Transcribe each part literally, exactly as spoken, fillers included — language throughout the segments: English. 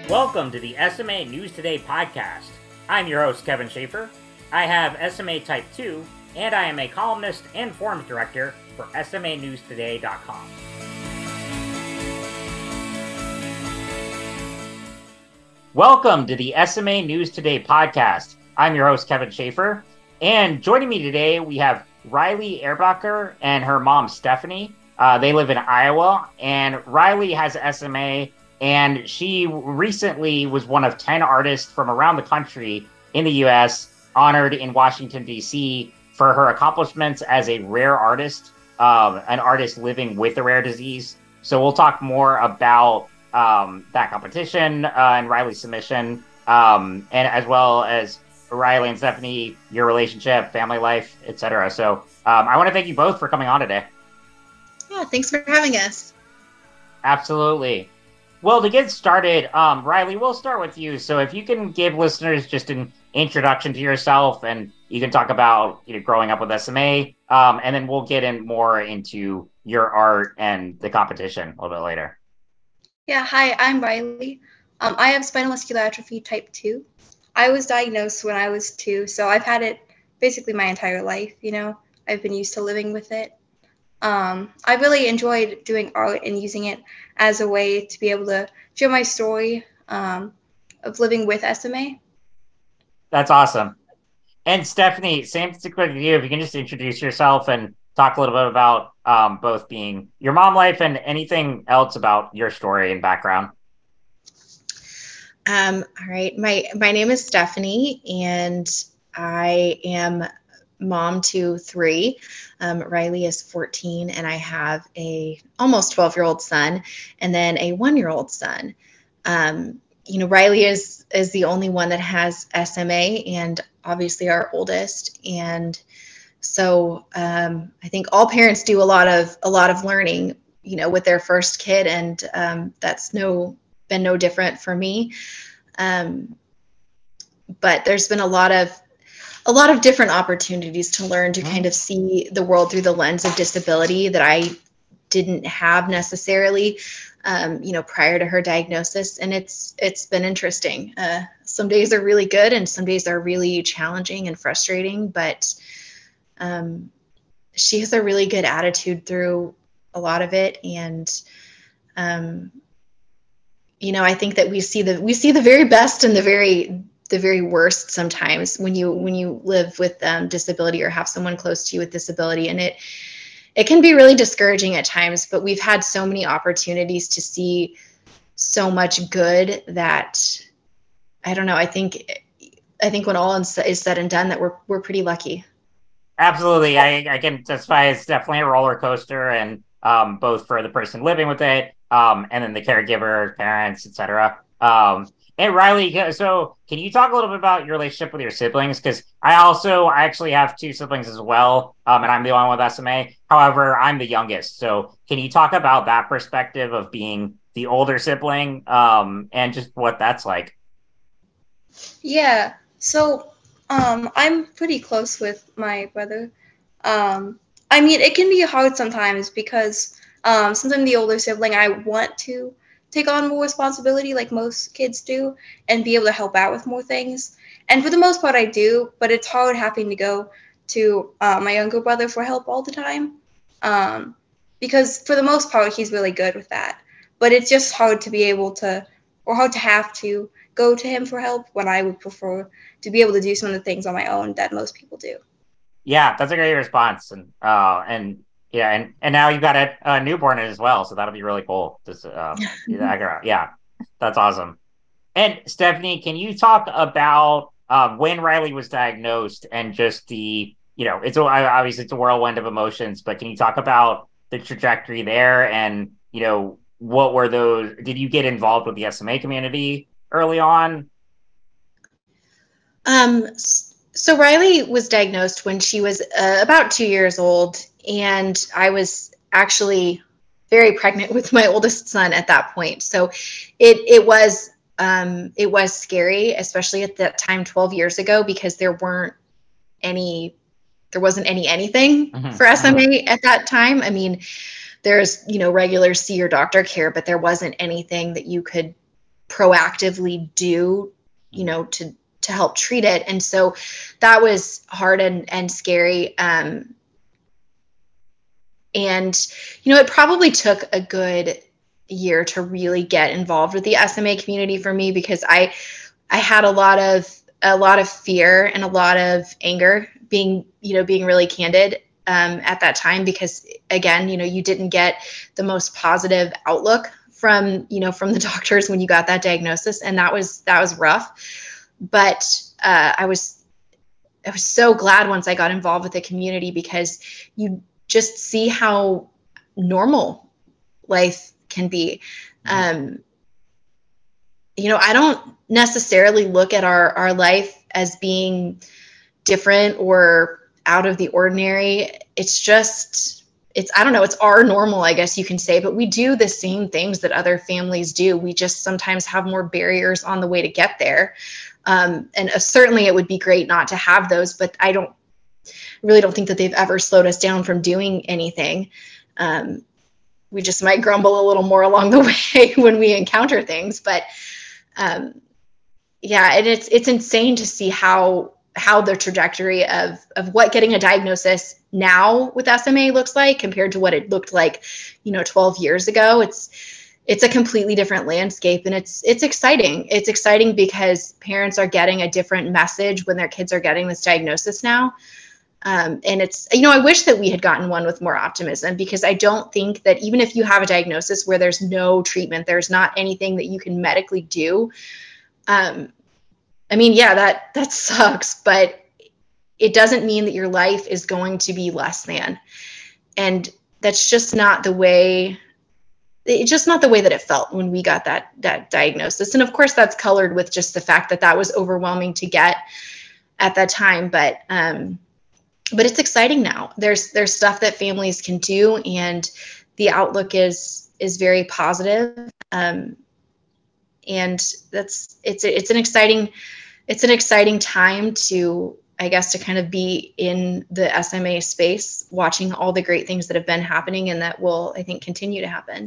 Welcome to the S M A News Today podcast. I'm your host, Kevin Schaefer. I have S M A Type two, and I am a columnist and forums director for S M A news today dot com. Welcome to the S M A News Today podcast. I'm your host, Kevin Schaefer, and joining me today, we have Riley Ehrbacher and her mom, Stephanie. Uh, they live in Iowa, and Riley has S M A, and she recently was one of ten artists from around the country in the U S honored in Washington, D C for her accomplishments as a rare artist, um, an artist living with a rare disease. So we'll talk more about um, that competition uh, and Riley's submission, um, and as well as Riley and Stephanie, your relationship, family life, et cetera. So um, I want to thank you both for coming on today. Yeah, thanks for having us. Absolutely. Well, to get started, um, Riley, we'll start with you. So if you can give listeners just an introduction to yourself, and you can talk about you know growing up with S M A, um, and then we'll get in more into your art and the competition a little bit later. Yeah, hi, I'm Riley. Um, I have spinal muscular atrophy type two. I was diagnosed when I was two, so I've had it basically my entire life, you know. I've been used to living with it. Um, I really enjoyed doing art and using it as a way to be able to share my story um, of living with S M A. That's awesome. And Stephanie, same thing with you. If you can just introduce yourself and talk a little bit about um, both being your mom life and anything else about your story and background. Um, all right. My, my name is Stephanie, and I am mom to three. Um, Riley is fourteen, and I have a almost twelve year old son and then a one year old son. Um, you know, Riley is, is the only one that has S M A, and obviously our oldest. And so um, I think all parents do a lot of, a lot of learning, you know, with their first kid. And um, that's no, been no different for me. Um, but there's been a lot of, a lot of different opportunities to learn to kind of see the world through the lens of disability that I didn't have necessarily, um, you know, prior to her diagnosis. And it's, it's been interesting. Uh, some days are really good and some days are really challenging and frustrating, but um, she has a really good attitude through a lot of it. And, um, you know, I think that we see the, we see the very best and the very, the very worst sometimes when you when you live with um, disability or have someone close to you with disability, and it it can be really discouraging at times. But we've had so many opportunities to see so much good that I don't know. I think I think when all is said and done, that we're we're pretty lucky. Absolutely, I I can testify. It's definitely a roller coaster, and um, both for the person living with it, um, and then the caregiver, parents, et cetera. Um, Hey, Riley, so can you talk a little bit about your relationship with your siblings? Because I also I actually have two siblings as well, um, and I'm the only one with S M A. However, I'm the youngest. So can you talk about that perspective of being the older sibling um, and just what that's like? Yeah, so um, I'm pretty close with my brother. Um, I mean, it can be hard sometimes because um, sometimes the older sibling, I want to take on more responsibility like most kids do and be able to help out with more things. And for the most part, I do, but it's hard having to go to uh, my younger brother for help all the time um, because for the most part, he's really good with that. But it's just hard to be able to, or hard to have to go to him for help when I would prefer to be able to do some of the things on my own that most people do. Yeah, that's a great response. And, uh, and, Yeah, and, and now you've got a, a newborn as well, so that'll be really cool. Just, um, yeah, that's awesome. And Stephanie, can you talk about um, when Riley was diagnosed and just the, you know, it's a, obviously it's a whirlwind of emotions, but can you talk about the trajectory there and, you know, what were those? Did you get involved with the S M A community early on? Um. So Riley was diagnosed when she was uh, about two years old, and I was actually very pregnant with my oldest son at that point. So it it was um, it was scary, especially at that time, twelve years ago, because there weren't any, there wasn't any anything mm-hmm. for S M A mm-hmm. at that time. I mean, there's, you know, regular see your doctor care, but there wasn't anything that you could proactively do, you know, to to help treat it. And so that was hard and, and scary. Um, and, you know, it probably took a good year to really get involved with the S M A community for me, because I, I had a lot of, a lot of fear and a lot of anger, being, you know, being really candid um, at that time, because again, you know, you didn't get the most positive outlook from, you know, from the doctors when you got that diagnosis. And that was, that was rough. But uh, I was, I was so glad once I got involved with the community, because you just see how normal life can be. Um, you know, I don't necessarily look at our, our life as being different or out of the ordinary. It's just, it's, I don't know, it's our normal, I guess you can say, but we do the same things that other families do. We just sometimes have more barriers on the way to get there. Um, and uh, certainly it would be great not to have those, but I don't really don't think that they've ever slowed us down from doing anything. Um, we just might grumble a little more along the way when we encounter things, but um, yeah, and it's, it's insane to see how, how the trajectory of, of what getting a diagnosis now with S M A looks like compared to what it looked like, you know, twelve years ago. It's, it's a completely different landscape, and it's, it's exciting. It's exciting because parents are getting a different message when their kids are getting this diagnosis now. Um, and it's, you know, I wish that we had gotten one with more optimism, because I don't think that even if you have a diagnosis where there's no treatment, there's not anything that you can medically do. Um, I mean, yeah, that, that sucks, but it doesn't mean that your life is going to be less than. And that's just not the way, it's just not the way that it felt when we got that, that diagnosis. And of course that's colored with just the fact that that was overwhelming to get at that time. But, um, but it's exciting now. There's, there's stuff that families can do, and the outlook is, is very positive. Um, and that's, it's, it's an exciting, it's an exciting time to, I guess, to kind of be in the S M A space, watching all the great things that have been happening and that will, I think, continue to happen.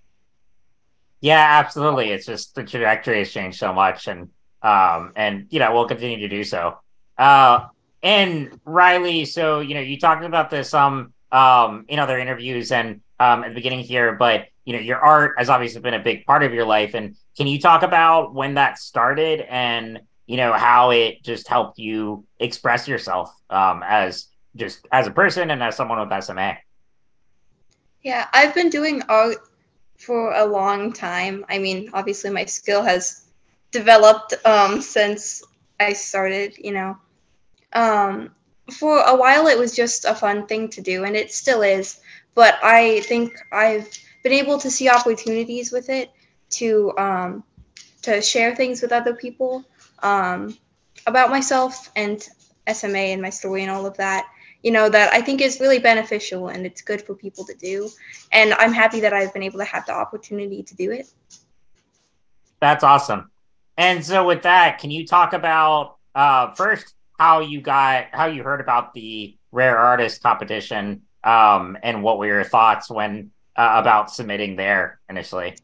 Yeah, absolutely. It's just the trajectory has changed so much, and um, and you know, we'll continue to do so. Uh, and Riley, so you know, you talked about this um um in other interviews and um at the beginning here, but you know, your art has obviously been a big part of your life. And can you talk about when that started, and you know, how it just helped you express yourself um as just as a person and as someone with S M A? Yeah, I've been doing art for a long time. I mean, obviously my skill has developed um, since I started, you know. Um, for a while it was just a fun thing to do, and it still is, but I think I've been able to see opportunities with it to um, to share things with other people um, about myself and S M A and my story and all of that, you know, that I think is really beneficial and it's good for people to do. And I'm happy that I've been able to have the opportunity to do it. That's awesome. And so with that, can you talk about uh, first how you got how you heard about the Rare Artist competition, um, and what were your thoughts when uh, about submitting there initially?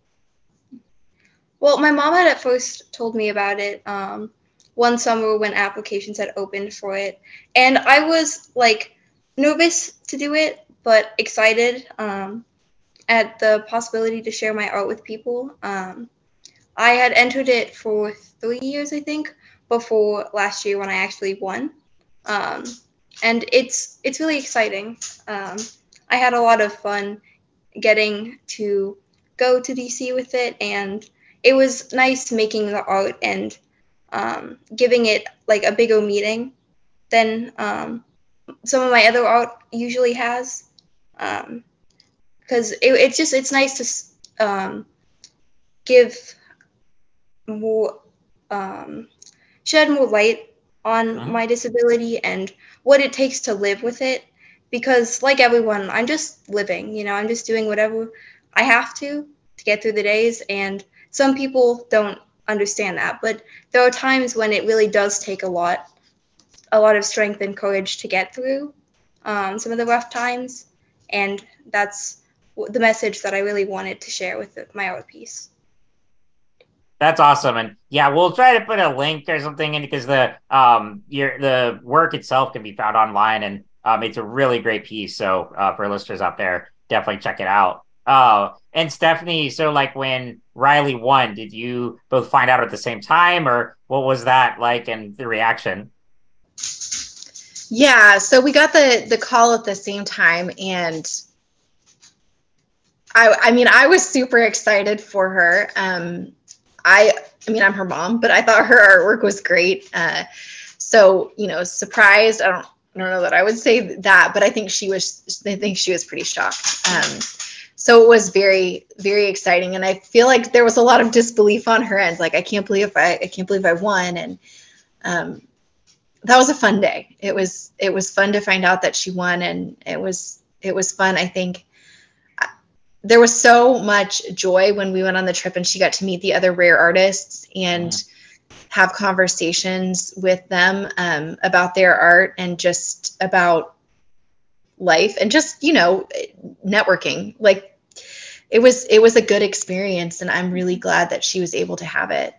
Well, my mom had at first told me about it um, one summer when applications had opened for it. And I was like nervous to do it, but excited um, at the possibility to share my art with people. Um, I had entered it for three years, I think, before last year when I actually won. Um, and it's it's really exciting. Um, I had a lot of fun getting to go to D C with it, and it was nice making the art and um, giving it like a bigger meaning than um, some of my other art usually has. Because um, it, it's just it's nice to um, give more um, shed more light on Mhm. my disability and what it takes to live with it. Because like everyone, I'm just living, you know, I'm just doing whatever I have to to get through the days. And some people don't understand that, but there are times when it really does take a lot, a lot of strength and courage to get through um, some of the rough times. And that's the message that I really wanted to share with my art piece. That's awesome. And yeah, we'll try to put a link or something in because the um your the work itself can be found online and um it's a really great piece. So uh for listeners out there, definitely check it out. Uh and Stephanie, so like when Riley won, did you both find out at the same time or what was that like and the reaction? Yeah, so we got the the call at the same time, and I I mean I was super excited for her. Um, I I mean I'm her mom, but I thought her artwork was great. Uh, so you know, surprised. I don't I don't know that I would say that, but I think she was. I think she was pretty shocked. Um, so it was very very exciting, and I feel like there was a lot of disbelief on her end. Like I can't believe I I can't believe I won, and um, that was a fun day. It was it was fun to find out that she won, and it was it was fun. I think there was so much joy when we went on the trip and she got to meet the other rare artists and yeah. have conversations with them um, about their art and just about life and just, you know, networking. Like it was, it was a good experience, and I'm really glad that she was able to have it.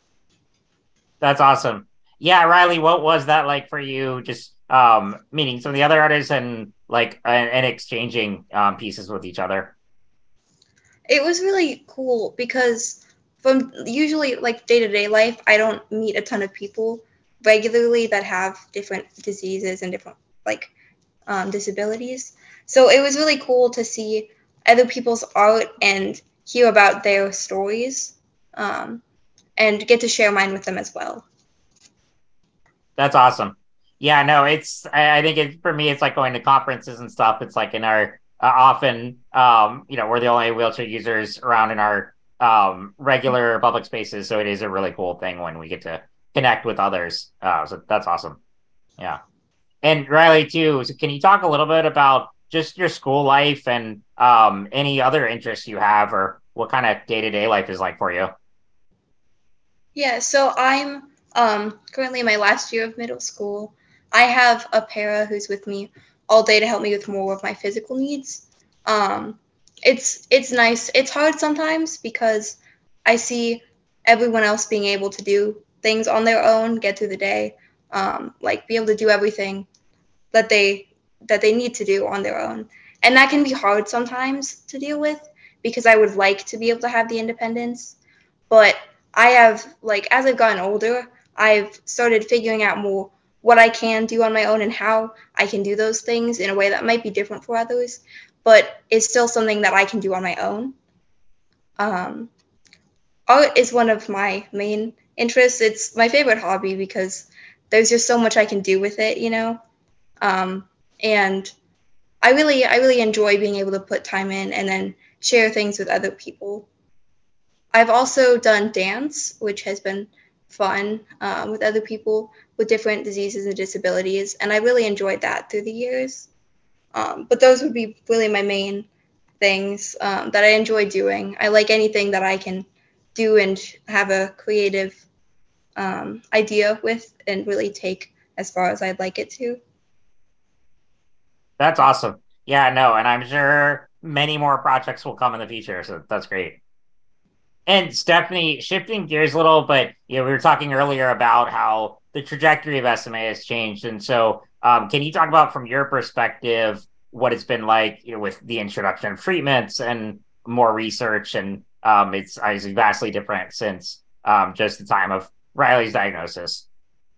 That's awesome. Yeah, Riley, what was that like for you? Just um, meeting some of the other artists and like and, and exchanging um, pieces with each other. It was really cool because from usually like day-to-day life, I don't meet a ton of people regularly that have different diseases and different like um, disabilities. So it was really cool to see other people's art and hear about their stories um, and get to share mine with them as well. That's awesome. Yeah, no, it's I, I think it for me it's like going to conferences and stuff. It's like in our uh, often um you know we're the only wheelchair users around in our um regular public spaces, so it is a really cool thing when we get to connect with others. Uh, so that's awesome. Yeah. And Riley too. So can you talk a little bit about just your school life and um any other interests you have or what kind of day-to-day life is like for you? Yeah, so I'm um, currently in my last year of middle school. I have a para who's with me all day to help me with more of my physical needs. Um, it's it's nice. It's hard sometimes because I see everyone else being able to do things on their own, get through the day, um, like be able to do everything that they that they need to do on their own, and that can be hard sometimes to deal with because I would like to be able to have the independence, but I have, like, as I've gotten older, I've started figuring out more what I can do on my own and how I can do those things in a way that might be different for others, but it's still something that I can do on my own. Um, art is one of my main interests. It's my favorite hobby because there's just so much I can do with it, you know? Um, and I really, I really enjoy being able to put time in and then share things with other people. I've also done dance, which has been fun um, with other people with different diseases and disabilities, and I really enjoyed that through the years. Um, but those would be really my main things um, that I enjoy doing. I like anything that I can do and have a creative um, idea with and really take as far as I'd like it to. That's awesome. Yeah, no, and I'm sure many more projects will come in the future, so that's great. And Stephanie, shifting gears a little, but you know, we were talking earlier about how the trajectory of S M A has changed, and so um, can you talk about from your perspective what it's been like, you know, with the introduction of treatments and more research, and um, it's obviously vastly different since um, just the time of Riley's diagnosis.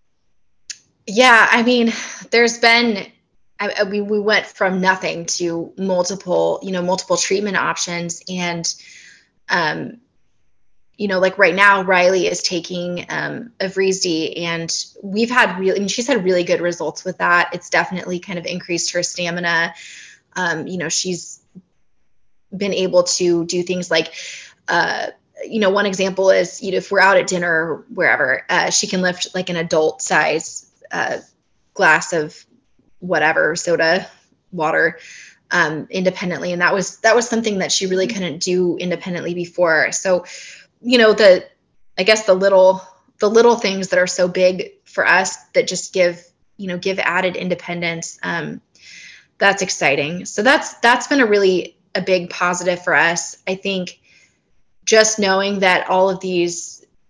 Yeah, I mean, there's been I, we we went from nothing to multiple, you know, multiple treatment options, and um, you know, like right now, Riley is taking um, Evrysdi, and we've had really, I mean, she's had really good results with that. It's definitely kind of increased her stamina. Um, you know, she's been able to do things like, uh, you know, one example is, you know, if we're out at dinner or wherever, uh, she can lift like an adult size uh, glass of whatever, soda, water, um, independently. And that was, that was something that she really couldn't do independently before. So, you know, the, I guess the little, the little things that are so big for us that just give, you know, give added independence. Um, that's exciting. So that's, that's been a really a big positive for us. I think just knowing that all of these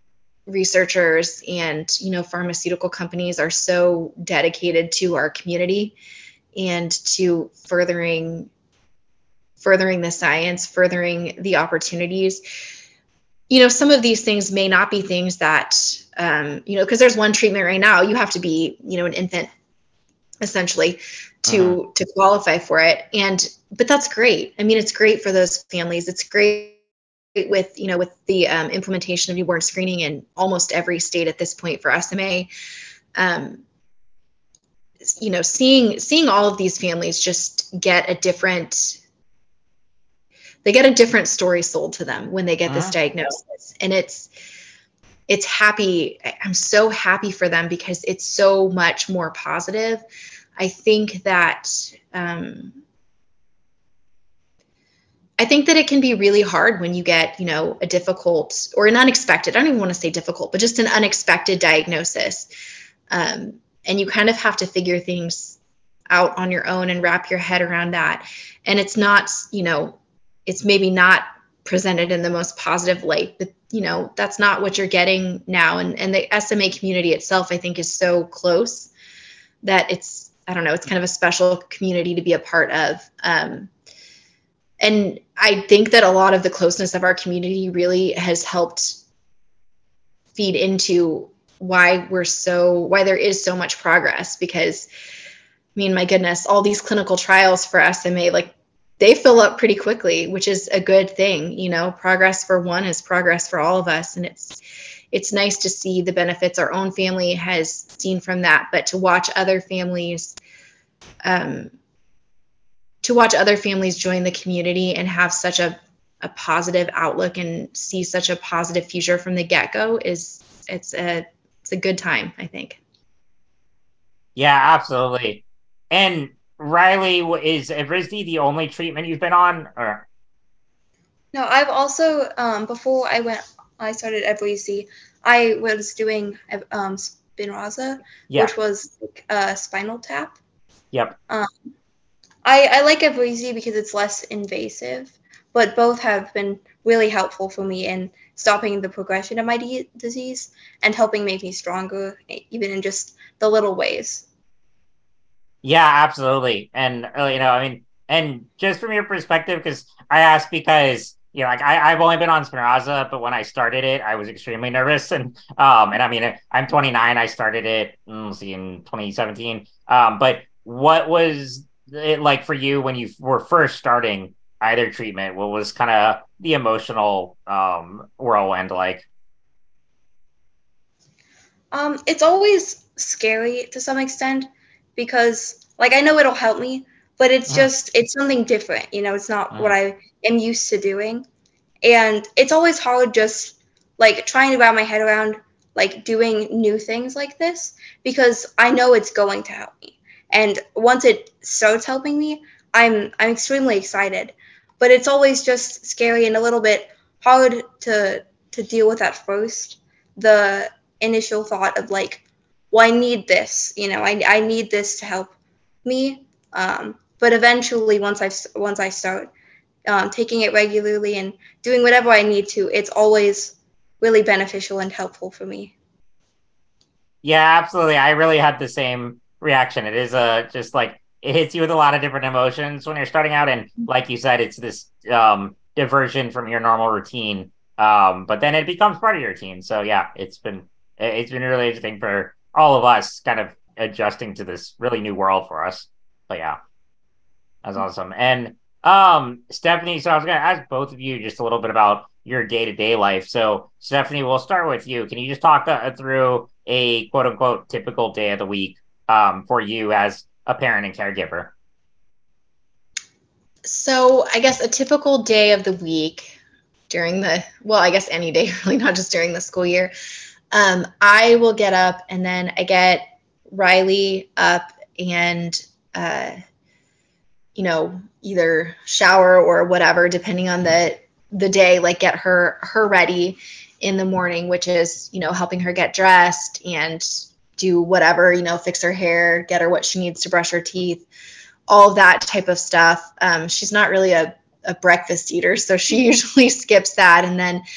researchers and, you know, pharmaceutical companies are so dedicated to our community and to furthering furthering the science, furthering the opportunities. You know, some of these things may not be things that, um, you know, because there's one treatment right now, you have to be, you know, an infant essentially to uh-huh. to qualify for it. And but that's great. I mean, it's great for those families. It's great with, you know, with the um, implementation of newborn screening in almost every state at this point for S M A. Um, you know, seeing seeing all of these families just get a different they get a different story sold to them when they get uh-huh. this diagnosis. And it's, it's happy. I'm so happy for them because it's so much more positive. I think that, um, I think that it can be really hard when you get, you know, a difficult or an unexpected, I don't even want to say difficult, but just an unexpected diagnosis. Um, and you kind of have to figure things out on your own and wrap your head around that. And it's not, you know, it's maybe not presented in the most positive light, but, you know, that's not what you're getting now. And, and the S M A community itself, I think, is so close that it's, I don't know, it's kind of a special community to be a part of. Um, and I think that a lot of the closeness of our community really has helped feed into why we're so, why there is so much progress, because, I mean, my goodness, all these clinical trials for S M A, like, they fill up pretty quickly, which is a good thing. You know, progress for one is progress for all of us. And it's, it's nice to see the benefits our own family has seen from that, but to watch other families, um, to watch other families join the community and have such a, a positive outlook and see such a positive future from the get-go is, it's a, it's a good time, I think. Yeah, absolutely. And Riley, is Evrysdi the only treatment you've been on, or? No, I've also, um, before I went, I started Evrysdi, I was doing um, Spinraza, yeah. which was like a spinal tap. Yep. Um, I, I like Evrysdi because it's less invasive, but both have been really helpful for me in stopping the progression of my d- disease and helping make me stronger, even in just the little ways. Yeah, absolutely. And, uh, you know, I mean, and just from your perspective, because I asked because, you know, like I, I've only been on Spinraza, but when I started it, I was extremely nervous. And, um, and I mean, I'm twenty-nine. I started it, let's see, in twenty seventeen. Um, but what was it like for you when you were first starting either treatment? What was kind of the emotional um, whirlwind like? Um, it's always scary to some extent because, like, I know it'll help me, but it's just, it's something different, you know, it's not mm. what I am used to doing. And it's always hard just, like, trying to wrap my head around, like, doing new things like this because I know it's going to help me. And once it starts helping me, I'm I'm extremely excited. But it's always just scary and a little bit hard to to deal with at first. The initial thought of like, well, I need this, you know, I, I need this to help me. Um, but eventually, once I once I start um, taking it regularly and doing whatever I need to, it's always really beneficial and helpful for me. Yeah, absolutely. I really had the same reaction. It is a just like it hits you with a lot of different emotions when you're starting out, and like you said, it's this um, diversion from your normal routine. Um, but then it becomes part of your routine. So yeah, it's been it's been really interesting for all of us, kind of adjusting to this really new world for us. But yeah, that's awesome. And um, Stephanie, so I was going to ask both of you just a little bit about your day-to-day life. So Stephanie, we'll start with you. Can you just talk uh, through a quote unquote typical day of the week um, for you as a parent and caregiver? So I guess a typical day of the week during the, well, I guess any day, really, not just during the school year. Um, I will get up and then I get Riley up and, uh, you know, either shower or whatever, depending on the, the day, like get her, her ready in the morning, which is, you know, helping her get dressed and do whatever, you know, fix her hair, get her what she needs to brush her teeth, all of that type of stuff. Um, she's not really a, a breakfast eater, so she usually skips that. And then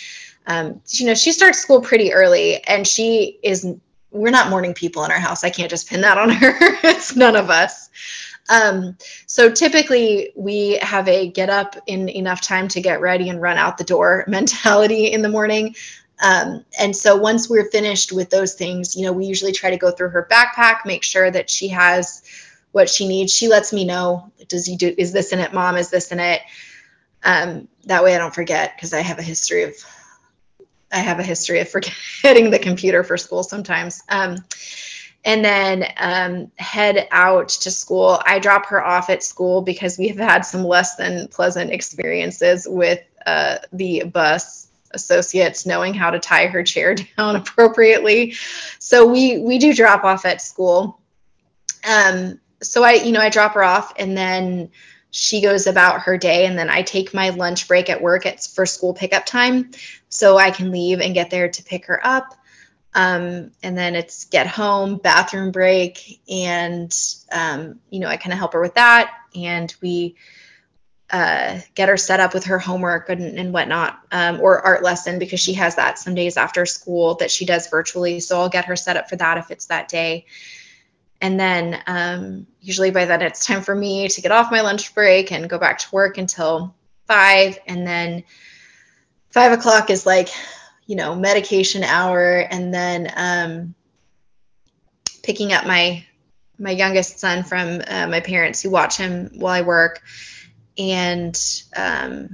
Um, you know, she starts school pretty early, and she is, we're not morning people in our house. I can't just pin that on her. It's none of us. Um, so typically we have a get up in enough time to get ready and run out the door mentality in the morning. Um, and so once we're finished with those things, you know, we usually try to go through her backpack, make sure that she has what she needs. She lets me know, does he do, is this in it, Mom? Is this in it? Um, that way I don't forget, because I have a history of, I have a history of forgetting the computer for school sometimes. Um, and then um, head out to school. I drop her off at school because we've had some less than pleasant experiences with uh, the bus associates knowing how to tie her chair down appropriately. So we we do drop off at school. Um, so I, you know, I drop her off, and then she goes about her day, and then I take my lunch break at work at for school pickup time, so I can leave and get there to pick her up. Um, and then it's get home, bathroom break, and um, you know, I kind of help her with that, and we uh, get her set up with her homework and, and whatnot, um, or art lesson, because she has that some days after school that she does virtually. So I'll get her set up for that if it's that day. And then um, usually by then it's time for me to get off my lunch break and go back to work until five. And then five o'clock is like, you know, medication hour. And then um, picking up my, my youngest son from uh, my parents who watch him while I work, and, um,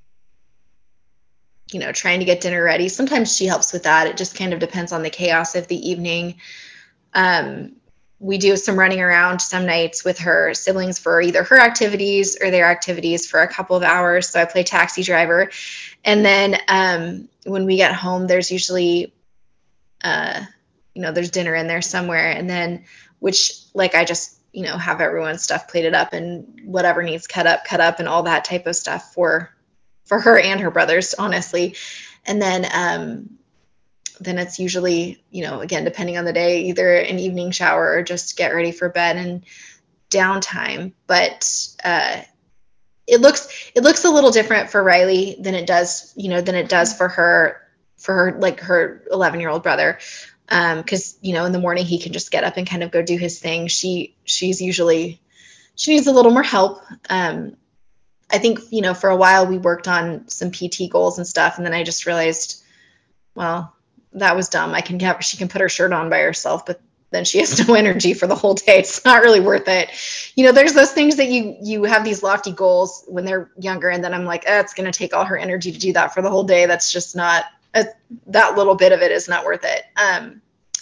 you know, trying to get dinner ready. Sometimes she helps with that. It just kind of depends on the chaos of the evening. Um, we do some running around some nights with her siblings for either her activities or their activities for a couple of hours. So I play taxi driver. And then um, when we get home, there's usually, uh, you know, there's dinner in there somewhere. And then, which like I just, you know, have everyone's stuff plated up and whatever needs cut up, cut up and all that type of stuff for, for her and her brothers, honestly. And then, um, then it's usually, you know, again, depending on the day, either an evening shower or just get ready for bed and downtime. But uh, it looks it looks a little different for Riley than it does, you know, than it does for her, for her, like her eleven year old brother. Um, cause you know, in the morning he can just get up and kind of go do his thing. She, she's usually, she needs a little more help. Um, I think, you know, for a while we worked on some P T goals and stuff. And then I just realized, well, that was dumb. I can have, she can put her shirt on by herself, but then she has no energy for the whole day. It's not really worth it. You know, there's those things that you, you have these lofty goals when they're younger. And then I'm like, oh, it's going to take all her energy to do that for the whole day. That's just not, a, that little bit of it is not worth it. Um,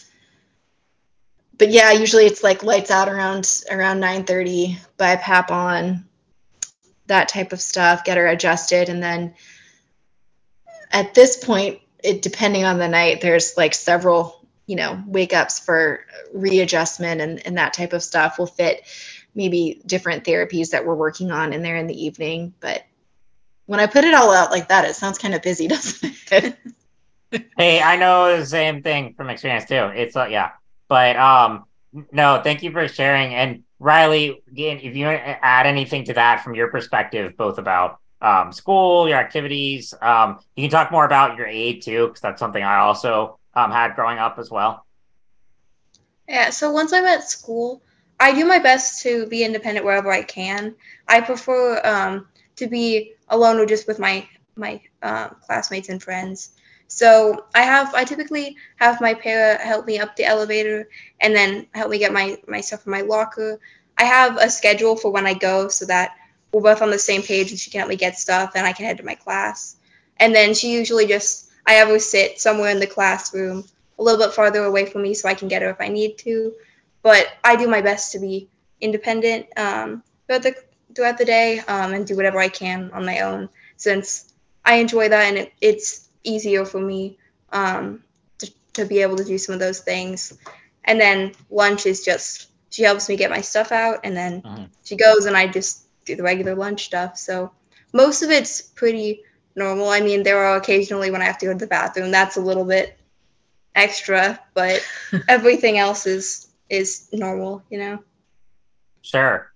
but yeah, usually it's like lights out around, around nine thirty, B I P A P on, that type of stuff, get her adjusted. And then at this point, it, depending on the night, there's like several, you know, wake ups for readjustment and, and that type of stuff will fit maybe different therapies that we're working on in there in the evening. But when I put it all out like that, it sounds kind of busy, doesn't it? Hey, I know the same thing from experience too. It's like, uh, yeah, but um, no, thank you for sharing. And Riley, again, if you want to add anything to that from your perspective, both about um, school, your activities, um, you can talk more about your aid too, because that's something I also um, had growing up as well. Yeah, so once I'm at school, I do my best to be independent wherever I can. I prefer um, to be alone or just with my my uh, classmates and friends. So I have I typically have my para help me up the elevator and then help me get my, my stuff from my locker. I have a schedule for when I go so that we're both on the same page and she can help me get stuff and I can head to my class. And then she usually just, I have her sit somewhere in the classroom a little bit farther away from me so I can get her if I need to. But I do my best to be independent um, throughout, the, throughout the day um, and do whatever I can on my own since I enjoy that and it, it's easier for me um, to, to be able to do some of those things. And then lunch is just, she helps me get my stuff out and then mm-hmm. she goes and I just do the regular lunch stuff. So most of it's pretty normal. I mean, there are occasionally when I have to go to the bathroom, that's a little bit extra, but everything else is is normal, you know. Sure.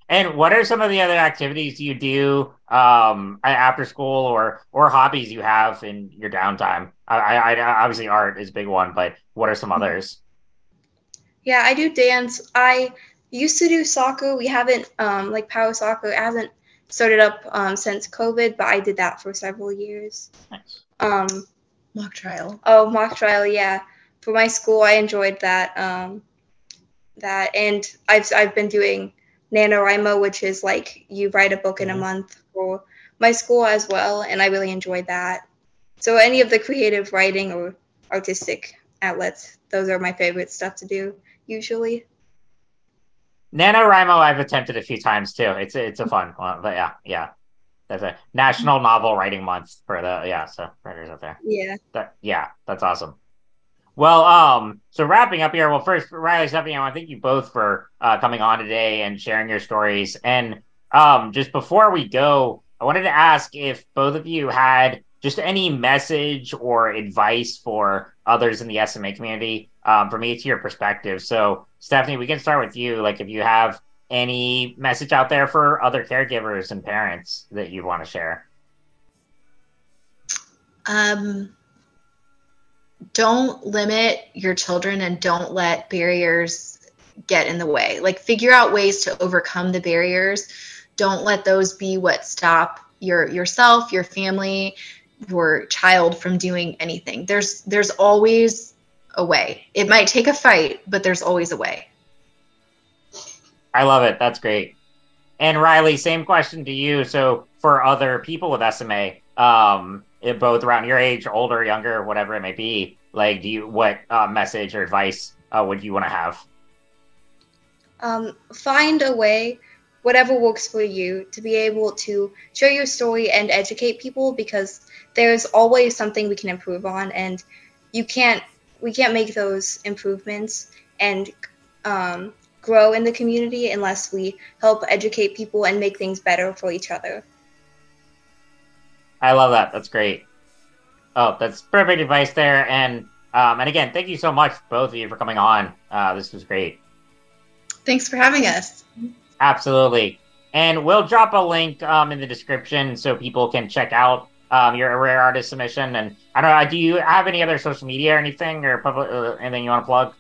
And what are some of the other activities you do um, after school, or or hobbies you have in your downtime? I, I, I obviously art is a big one, but what are some others? Yeah, I do dance. I used to do soccer. We haven't um, like power soccer. It hasn't started up um, since COVID, but I did that for several years. Nice. Um, Mock trial. Oh, mock trial, yeah. For my school, I enjoyed that. Um, that, and I've I've been doing NaNoWriMo, which is like you write a book in a month for my school as well, and I really enjoyed that. So any of the creative writing or artistic outlets, those are my favorite stuff to do usually. NaNoWriMo I've attempted a few times too. It's a, it's a fun one, but yeah, yeah. That's a National Novel Writing Month for the yeah, so writers out there. Yeah. That yeah, that's awesome. Well, um, so wrapping up here. Well, first, Riley, Stephanie, I want to thank you both for uh, coming on today and sharing your stories. And um, just before we go, I wanted to ask if both of you had just any message or advice for others in the S M A community um, from each of your perspectives. So, Stephanie, we can start with you. Like, if you have any message out there for other caregivers and parents that you want to share. Um. Don't limit your children and don't let barriers get in the way. Like, figure out ways to overcome the barriers. Don't let those be what stop your yourself, your family, your child from doing anything. There's there's always a way. It might take a fight, but there's always a way. I love it. That's great. And Riley, same question to you. So for other people with S M A, um, it, both around your age, older, younger, whatever it may be, like, do you what uh, message or advice uh, would you want to have? Um, find a way, whatever works for you, to be able to share your story and educate people, because there's always something we can improve on, and you can't we can't make those improvements and um, grow in the community unless we help educate people and make things better for each other. I love that. That's great. Oh, that's perfect advice there. And um, and again, thank you so much, both of you, for coming on. Uh, this was great. Thanks for having us. Absolutely. And we'll drop a link um, in the description so people can check out um, your Rare Artist submission. And I don't know, do you have any other social media or anything, or public uh, anything you want to plug?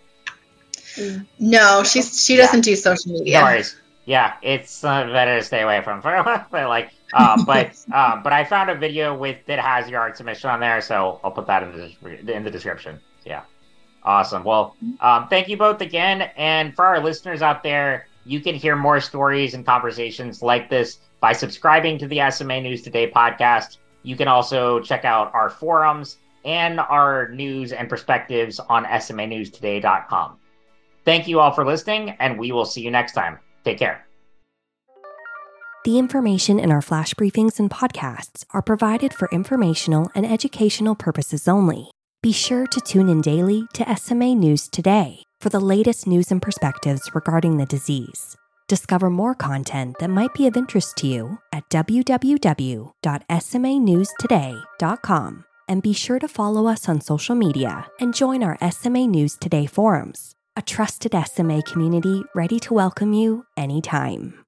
No, she's she doesn't yeah. do social media. No worries. Yeah, it's uh, better to stay away from. but like, uh, but uh, but I found a video with that has your art submission on there, so I'll put that in the in the description. Yeah, awesome. Well, um, thank you both again, and for our listeners out there, you can hear more stories and conversations like this by subscribing to the S M A News Today podcast. You can also check out our forums and our news and perspectives on S M A news today dot com. Thank you all for listening, and we will see you next time. Take care. The information in our flash briefings and podcasts are provided for informational and educational purposes only. Be sure to tune in daily to S M A News Today for the latest news and perspectives regarding the disease. Discover more content that might be of interest to you at w w w dot s m a news today dot com, and be sure to follow us on social media and join our S M A News Today forums, a trusted S M A community ready to welcome you anytime.